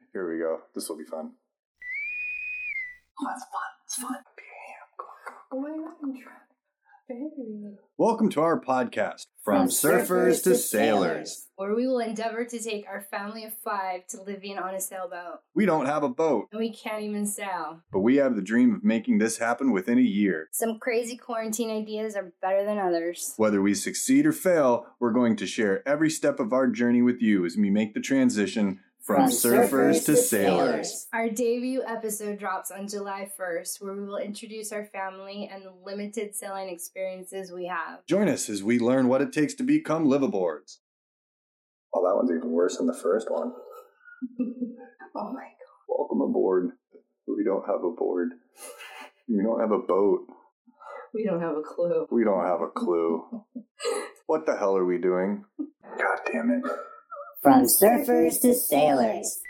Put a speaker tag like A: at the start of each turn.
A: Here we go. This will be fun.
B: Oh, it's fun. It's fun. Oh my God, baby.
A: Welcome to our podcast, From Surfers to Sailors,
B: where we will endeavor to take our family of 5 to living on a sailboat.
A: We don't have a boat,
B: And we can't even sail.
A: but we have the dream of making this happen within a year.
B: Some crazy quarantine ideas are better than others.
A: Whether we succeed or fail, we're going to share every step of our journey with you as we make the transition from surfers to sailors.
B: Our debut episode drops on July 1st, where we will introduce our family and the limited sailing experiences we have.
A: Join us as we learn what it takes to become liveaboards. Oh, that one's even worse than the first one.
B: Oh my God.
A: Welcome aboard. We don't have a board. We don't have a boat.
B: We don't have a clue.
A: We don't have a clue. What the hell are we doing? God damn it.
C: From Surfers to Sailors.